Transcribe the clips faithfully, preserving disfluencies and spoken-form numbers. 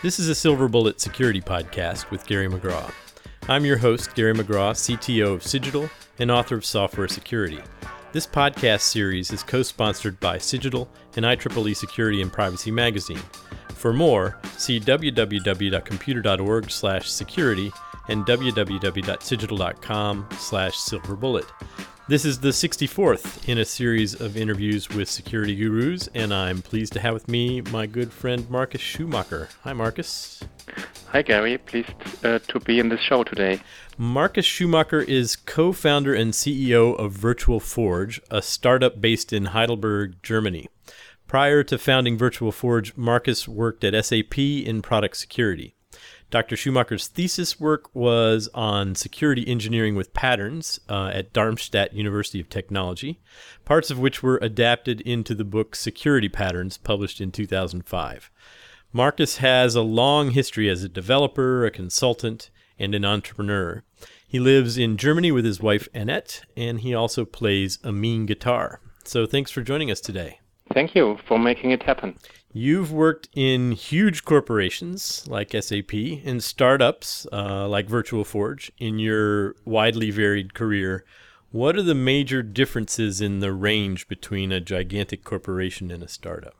This is a Silver Bullet Security Podcast with Gary McGraw. I'm your host, Gary McGraw, C T O of Cigital and author of Software Security. This podcast series is co-sponsored by Cigital and I triple E Security and Privacy Magazine. For more, see w w w dot computer dot org slash security and w w w dot cigital dot com slash silverbullet. This is the sixty-fourth in a series of interviews with security gurus, and I'm pleased to have with me my good friend Marcus Schumacher. Hi, Marcus. Hi, Gary. Pleased uh, to be in this show today. Marcus Schumacher is co-founder and C E O of Virtual Forge, a startup based in Heidelberg, Germany. Prior to founding Virtual Forge, Marcus worked at S A P in product security. Doctor Schumacher's thesis work was on security engineering with patterns uh, at Darmstadt University of Technology, parts of which were adapted into the book Security Patterns, published in two thousand five. Marcus has a long history as a developer, a consultant, and an entrepreneur. He lives in Germany with his wife Annette, and he also plays a mean guitar. So thanks for joining us today. Thank you for making it happen. You've worked in huge corporations like S A P and startups uh, like Virtual Forge in your widely varied career. What are the major differences in the range between a gigantic corporation and a startup?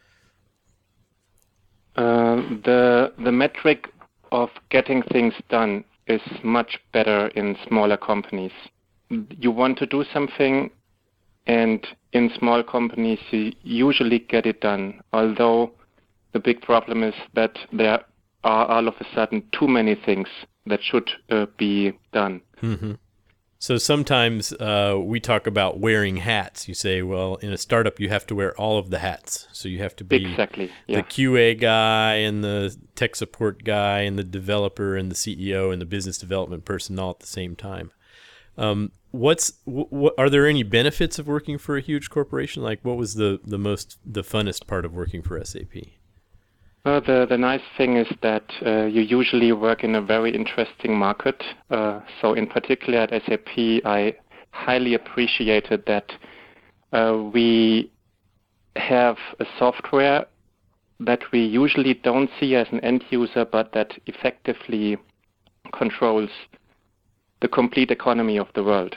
Uh, the the metric of getting things done is much better in smaller companies. You want to do something, and in small companies, you usually get it done, although the big problem is that there are all of a sudden too many things that should uh, be done. Mm-hmm. So sometimes uh, we talk about wearing hats. You say, well, in a startup, you have to wear all of the hats. So you have to be exactly, yeah. the Q A guy and the tech support guy and the developer and the C E O and the business development person all at the same time. Um, what's what are there any benefits of working for a huge corporation? Like, what was the, the most the funnest part of working for S A P? Well, the the nice thing is that uh, you usually work in a very interesting market. Uh, so, in particular at S A P, I highly appreciated that uh, we have a software that we usually don't see as an end user, but that effectively controls the complete economy of the world.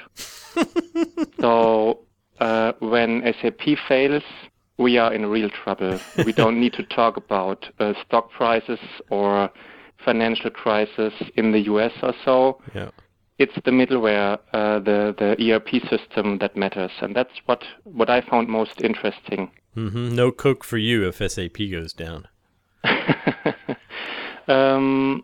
So uh, when S A P fails, we are in real trouble. We don't need to talk about uh, stock prices or financial crisis in the U S or so. Yeah. It's the middleware, uh, the, the E R P system that matters. And that's what, what I found most interesting. Mm-hmm. No Coke for you if S A P goes down. um,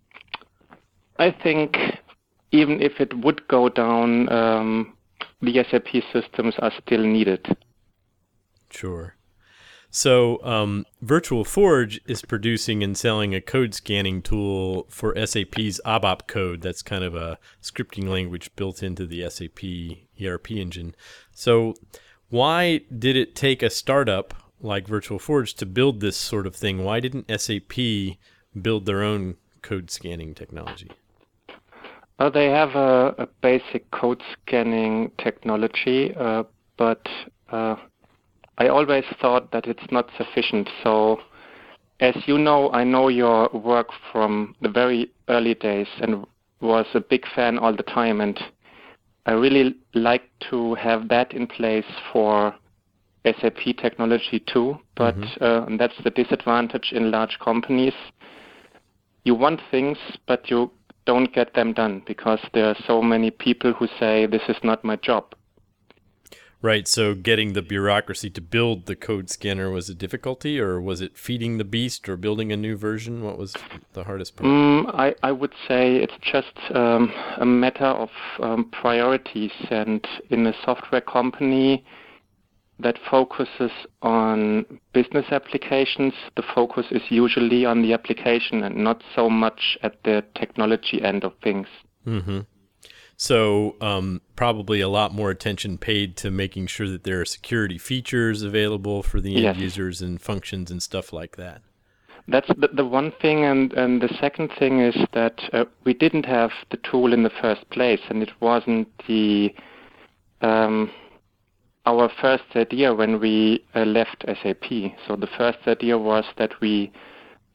I think even if it would go down, um, the S A P systems are still needed. Sure. So um, Virtual Forge is producing and selling a code scanning tool for S A P's ABAP code. That's kind of a scripting language built into the S A P E R P engine. So why did it take a startup like Virtual Forge to build this sort of thing? Why didn't S A P build their own code scanning technology? Uh, they have a, a basic code scanning technology, uh, but uh, I always thought that it's not sufficient. So, as you know, I know your work from the very early days and was a big fan all the time. And I really like to have that in place for S A P technology too. But mm-hmm. uh, and that's the disadvantage in large companies. You want things, but you don't get them done because there are so many people who say, this is not my job. Right, so getting the bureaucracy to build the code scanner was a difficulty, or was it feeding the beast or building a new version? What was the hardest part? Mm, I, I would say it's just um, a matter of um, priorities. And in a software company that focuses on business applications, the focus is usually on the application and not so much at the technology end of things. Mm-hmm. So um, probably a lot more attention paid to making sure that there are security features available for the end yes. users and functions and stuff like that. That's the, the one thing. And, and the second thing is that uh, we didn't have the tool in the first place, and it wasn't the um, our first idea when we uh, left S A P. So the first idea was that we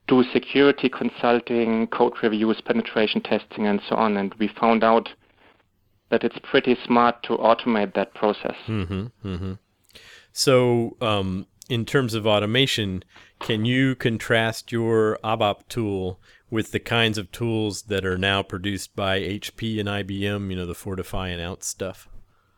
do security consulting, code reviews, penetration testing, and so on. And we found out that it's pretty smart to automate that process. Mm-hmm, mm-hmm. So um, in terms of automation, can you contrast your ABAP tool with the kinds of tools that are now produced by H P and I B M, you know, the Fortify and Out stuff?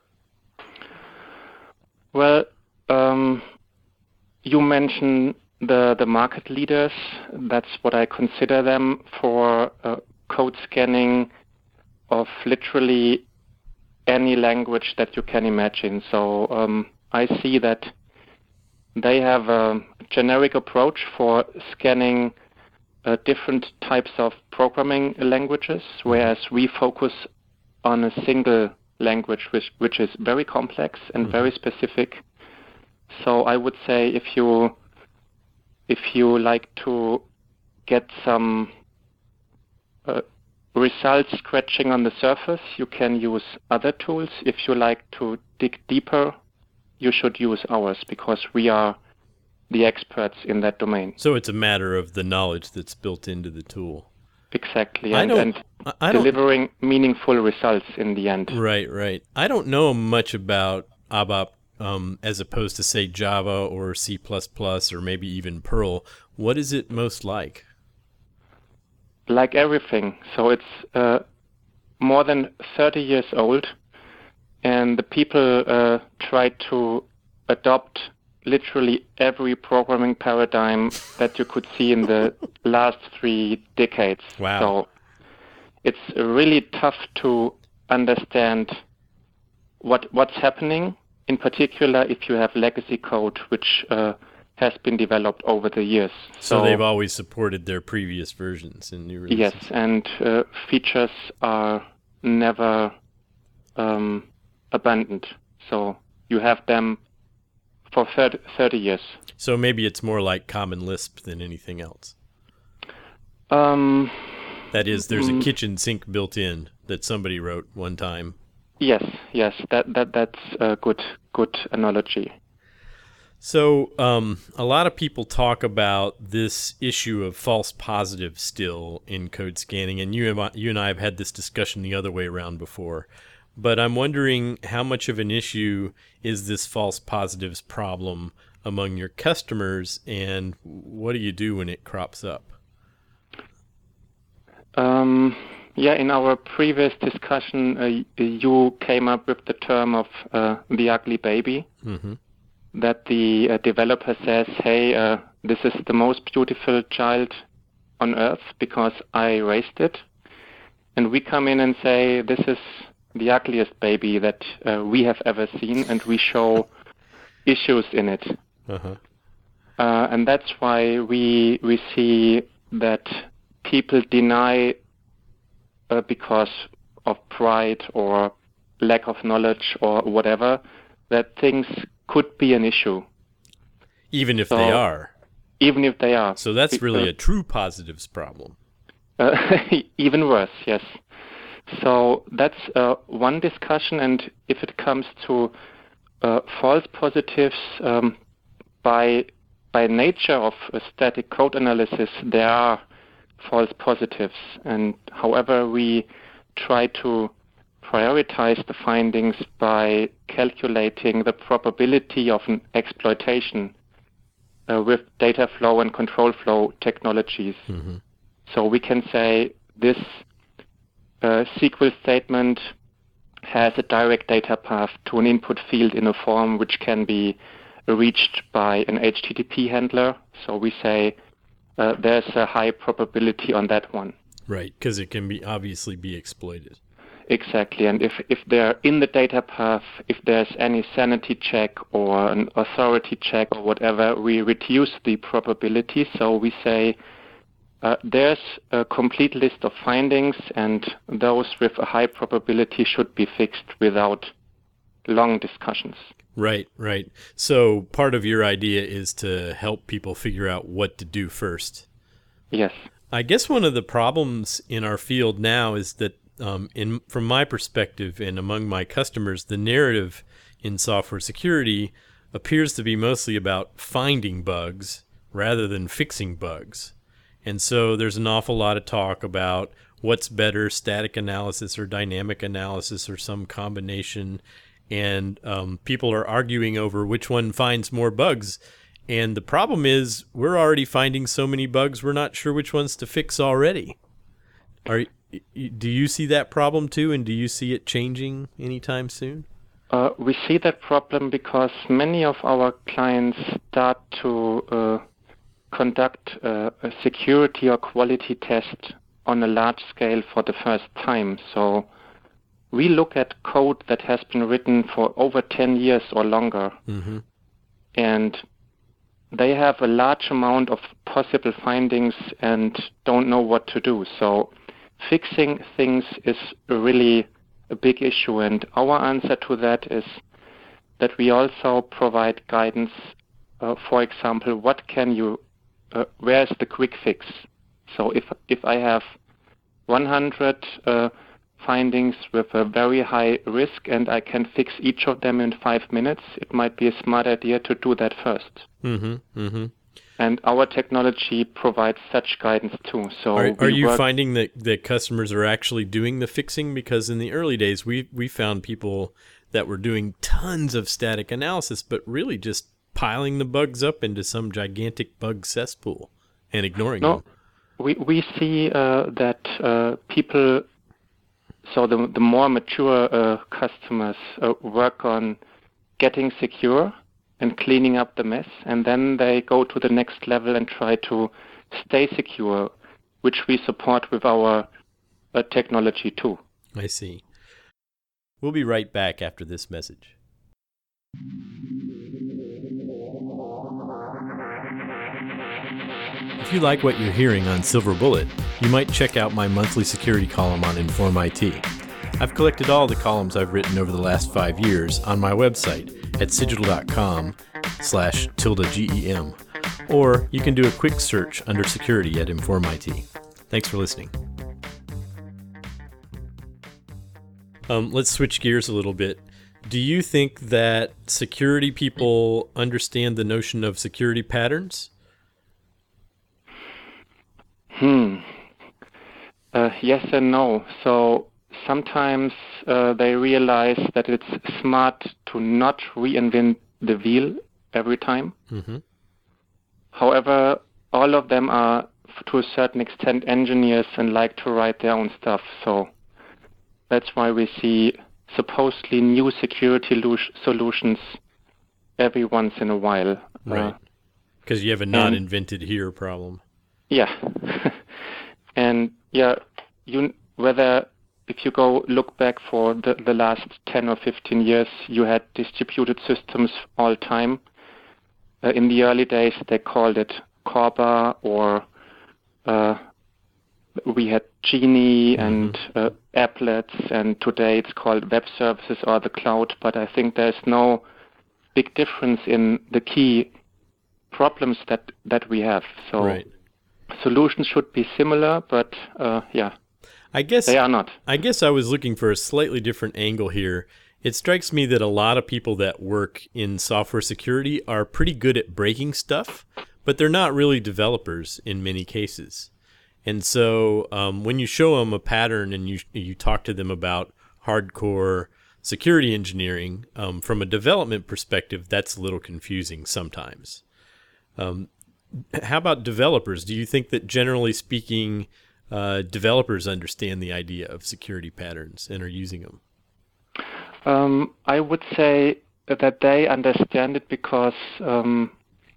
Well, um, you mentioned the, the market leaders. That's what I consider them for uh, code scanning of literally any language that you can imagine. So um, I see that they have a generic approach for scanning uh, different types of programming languages, whereas we focus on a single language which, which is very complex and mm-hmm. very specific. So I would say if you if you like to get some uh, results scratching on the surface, you can use other tools. If you like to dig deeper, you should use ours because we are the experts in that domain. So it's a matter of the knowledge that's built into the tool. Exactly, I and, don't, and I don't, delivering meaningful results in the end. Right, right. I don't know much about ABAP um, as opposed to, say, Java or C plus plus or maybe even Perl. What is it most like? Like everything. So it's uh, more than thirty years old, and the people uh, try to adopt literally every programming paradigm that you could see in the last three decades. Wow. So it's really tough to understand what what's happening, in particular if you have legacy code, which uh, has been developed over the years. So, so they've always supported their previous versions in new releases. Yes, and uh, features are never um, abandoned. So you have them for thirty years. So maybe it's more like Common Lisp than anything else. Um, that is, there's a kitchen sink built in that somebody wrote one time. Yes, yes, that that that's a good good analogy. So um, a lot of people talk about this issue of false positives still in code scanning, and you and, you and I have had this discussion the other way around before. But I'm wondering how much of an issue is this false positives problem among your customers, and what do you do when it crops up? Um, yeah, in our previous discussion, uh, you came up with the term of uh, the ugly baby. Mm-hmm. That the uh, developer says, hey, uh, this is the most beautiful child on earth because I raised it. And we come in and say, this is the ugliest baby that uh, we have ever seen, and we show issues in it. Uh-huh. Uh, and that's why we we see that people deny uh, because of pride or lack of knowledge or whatever, that things could be an issue. Even if so, they are. Even if they are. So that's really uh, a true positives problem. Uh, even worse, yes. So that's uh, one discussion, and if it comes to uh, false positives, um, by by nature of a static code analysis, there are false positives. And however, we try to prioritize the findings by calculating the probability of an exploitation uh, with data flow and control flow technologies. Mm-hmm. So we can say this uh, S Q L statement has a direct data path to an input field in a form which can be reached by an H T T P handler. So we say uh, there's a high probability on that one. Right, because it can be obviously be exploited. Exactly, and if, if they're in the data path, if there's any sanity check or an authority check or whatever, we reduce the probability. So we say uh, there's a complete list of findings, and those with a high probability should be fixed without long discussions. Right, right. So part of your idea is to help people figure out what to do first. Yes. I guess one of the problems in our field now is that Um, in from my perspective and among my customers, the narrative in software security appears to be mostly about finding bugs rather than fixing bugs. And so there's an awful lot of talk about what's better, static analysis or dynamic analysis or some combination. And um, people are arguing over which one finds more bugs. And the problem is we're already finding so many bugs, we're not sure which ones to fix already. Are Do you see that problem too? And do you see it changing anytime soon? Uh, we see that problem because many of our clients start to uh, conduct uh, a security or quality test on a large scale for the first time. So we look at code that has been written for over ten years or longer, mm-hmm. and they have a large amount of possible findings and don't know what to do. So fixing things is really a big issue, and our answer to that is that we also provide guidance. Uh, for example, what can you, uh, where is the quick fix? So if if I have one hundred uh, findings with a very high risk and I can fix each of them in five minutes, it might be a smart idea to do that first. Mm-hmm, mm-hmm. And our technology provides such guidance too. So are, are you work... finding that, that customers are actually doing the fixing? Because in the early days, we we found people that were doing tons of static analysis, but really just piling the bugs up into some gigantic bug cesspool and ignoring no, them. We we see uh, that uh, people, so the the more mature uh, customers uh, work on getting secure and cleaning up the mess, and then they go to the next level and try to stay secure, which we support with our uh, technology too. I see. We'll be right back after this message. If you like what you're hearing on Silver Bullet, you might check out my monthly security column on Inform I T. I've collected all the columns I've written over the last five years on my website at cigital.com slash tilde GEM, or you can do a quick search under security at Inform I T. Thanks for listening. Um, let's switch gears a little bit. Do you think that security people understand the notion of security patterns? Hmm. Uh, yes and no. So sometimes uh, they realize that it's smart to not reinvent the wheel every time. Mm-hmm. However, all of them are, to a certain extent, engineers and like to write their own stuff. So that's why we see supposedly new security lo- solutions every once in a while. Right. Because uh, you have a not invented here problem. Yeah. And yeah, you whether if you go look back for the, the last ten or fifteen years, you had distributed systems all time. Uh, in the early days, they called it Corba, or uh, we had Genie mm-hmm. and uh, applets, and today it's called web services or the cloud. But I think there's no big difference in the key problems that, that we have. So right. Solutions should be similar, but uh, yeah. I guess they are not. I guess I was looking for a slightly different angle here. It strikes me that a lot of people that work in software security are pretty good at breaking stuff, but they're not really developers in many cases. And so um, when you show them a pattern and you you talk to them about hardcore security engineering, um, from a development perspective, that's a little confusing sometimes. Um, how about developers? Do you think that generally speaking, Uh, developers understand the idea of security patterns and are using them? Um, I would say that they understand it because um,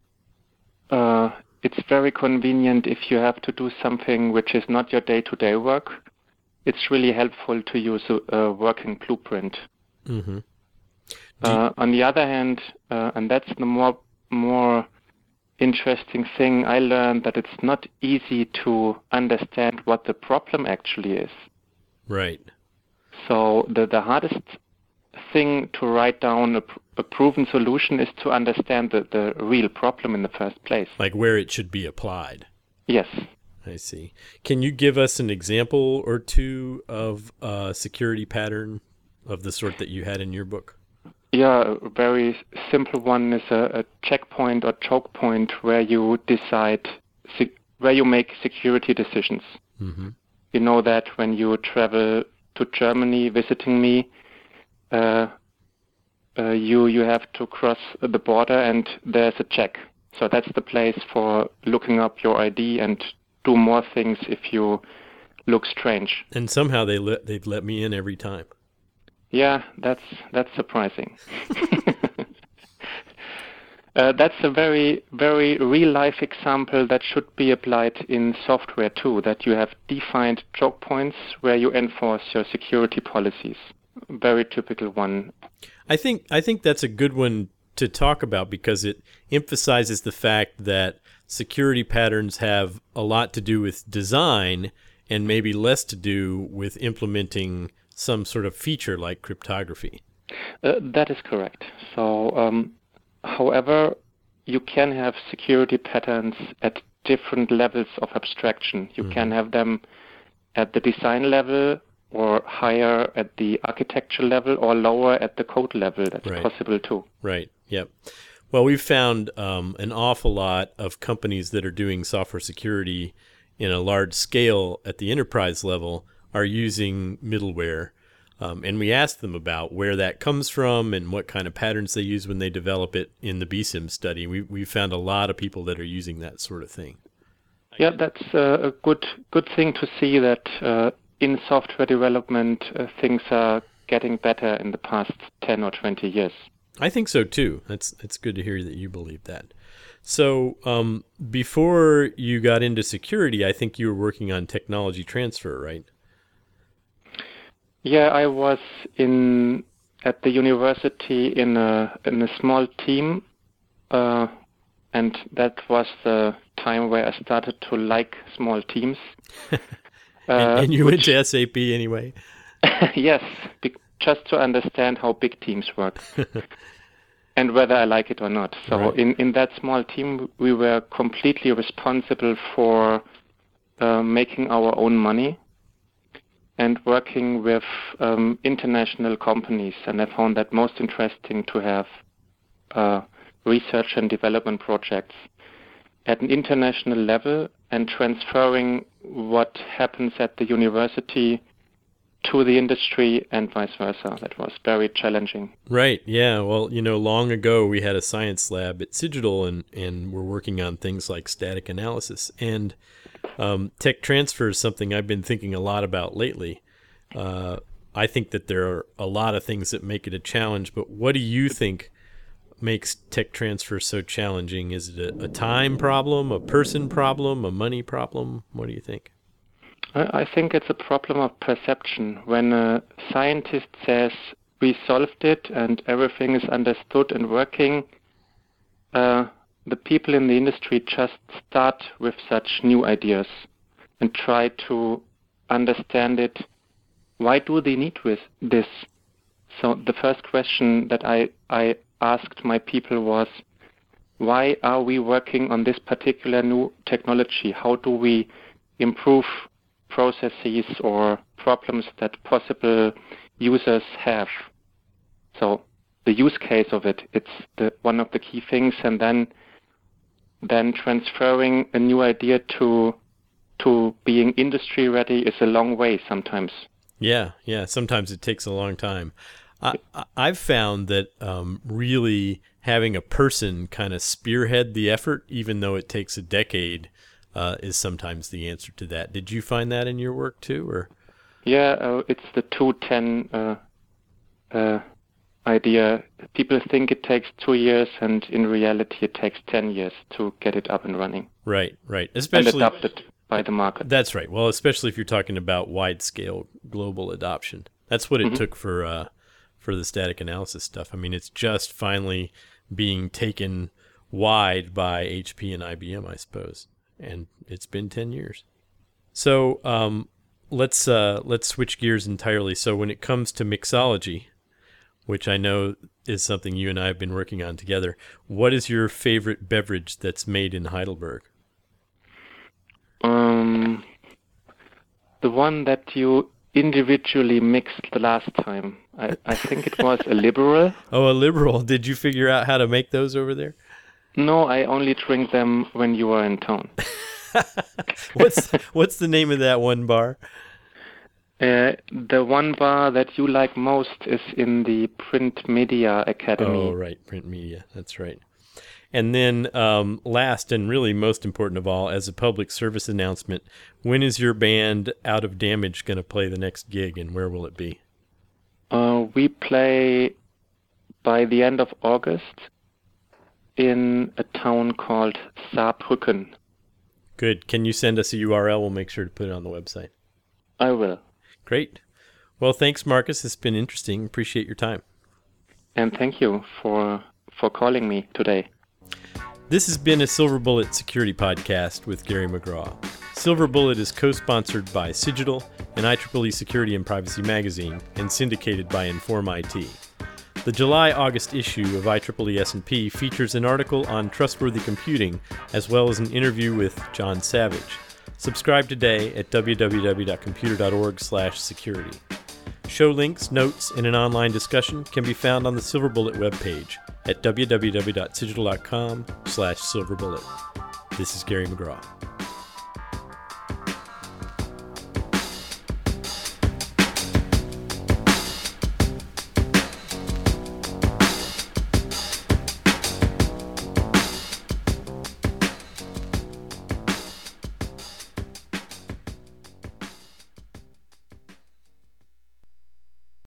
uh, it's very convenient if you have to do something which is not your day-to-day work. It's really helpful to use a, a working blueprint. Mm-hmm. Uh, on the other hand, uh, and that's the more more interesting thing, I learned that it's not easy to understand what the problem actually is. Right. So the, the hardest thing to write down a, a proven solution is to understand the, the real problem in the first place. Like where it should be applied. Yes. I see. Can you give us an example or two of a security pattern of the sort that you had in your book? Yeah, a very simple one is a, a checkpoint or choke point where you decide se- where you make security decisions. Mm-hmm. You know that when you travel to Germany visiting me, uh, uh, you you have to cross the border and there's a check. So that's the place for looking up your I D and do more things if you look strange. And somehow they let they've let me in every time. Yeah, that's that's surprising. uh, that's a very very real life example that should be applied in software too. That you have defined choke points where you enforce your security policies. Very typical one. I think I think that's a good one to talk about because it emphasizes the fact that security patterns have a lot to do with design and maybe less to do with implementing some sort of feature like cryptography. Uh, that is correct. So, um, however, you can have security patterns at different levels of abstraction. You mm-hmm. can have them at the design level or higher at the architecture level or lower at the code level. That's right. possible too. Right. Yep. Well, we've found um, an awful lot of companies that are doing software security in a large scale at the enterprise level are using middleware. Um, and we asked them about where that comes from and what kind of patterns they use when they develop it in the B SIM study. We we found a lot of people that are using that sort of thing. Yeah, that's uh, a good good thing to see that uh, in software development uh, things are getting better in the past ten or twenty years. I think so too. That's it's good to hear that you believe that. So um, before you got into security, I think you were working on technology transfer, right? Yeah, I was in at the university in a in a small team, uh, and that was the time where I started to like small teams. and, uh, and you which, went to S A P anyway? Yes, be, just to understand how big teams work. And whether I like it or not. So right. in, in that small team, we were completely responsible for uh, making our own money and working with um, international companies. And I found that most interesting to have uh, research and development projects at an international level and transferring what happens at the university to the industry and vice versa. That was very challenging. Right. Yeah. Well, you know, long ago we had a science lab at Cigital and, and we're working on things like static analysis. And um, tech transfer is something I've been thinking a lot about lately. Uh, I think that there are a lot of things that make it a challenge, but what do you think makes tech transfer so challenging? Is it a, a time problem, a person problem, a money problem? What do you think? I think it's a problem of perception. When a scientist says we solved it and everything is understood and working, uh, the people in the industry just start with such new ideas and try to understand it. Why do they need with this? So the first question that I, I asked my people was, why are we working on this particular new technology? How do we improve processes or problems that possible users have? So the use case of it, it's the, one of the key things, and then then transferring a new idea to to being industry ready is a long way sometimes. Yeah, yeah. Sometimes it takes a long time. I, I've found that um, really having a person kind of spearhead the effort, even though it takes a decade, Uh, is sometimes the answer to that. Did you find that in your work too, or? Yeah, uh, it's the two ten uh, uh, idea. People think it takes two years, and in reality, it takes ten years to get it up and running. Right, right. Especially and adopted by the market. That's right. Well, especially if you're talking about wide-scale global adoption. That's what it mm-hmm. took for uh, for the static analysis stuff. I mean, it's just finally being taken wide by H P and I B M, I suppose. And it's been ten years. So um, let's uh, let's switch gears entirely. So when it comes to mixology, which I know is something you and I have been working on together, what is your favorite beverage that's made in Heidelberg? Um, the one that you individually mixed the last time. I, I think it was a Liberal. Oh, a Liberal. Did you figure out how to make those over there? No, I only drink them when you are in town. what's what's the name of that one bar? Uh, the one bar that you like most is in the Print Media Academy. Oh, right, Print Media. That's right. And then um, last and really most important of all, as a public service announcement, when is your band Out of Damage going to play the next gig, and where will it be? Uh, we play by the end of August in a town called Saarbrücken. Good. Can you send us a U R L? We'll make sure to put it on the website. I will. Great. Well, thanks, Marcus. It's been interesting. Appreciate your time. And thank you for for calling me today. This has been a Silver Bullet Security Podcast with Gary McGraw. Silver Bullet is co-sponsored by Cigital and I triple E Security and Privacy Magazine and syndicated by Inform I T. The July-August issue of I triple E S and P features an article on trustworthy computing as well as an interview with John Savage. Subscribe today at w w w dot computer dot org slash security. Show links, notes, and an online discussion can be found on the Silver Bullet webpage at w w w dot cigital dot com slash silver bullet. This is Gary McGraw.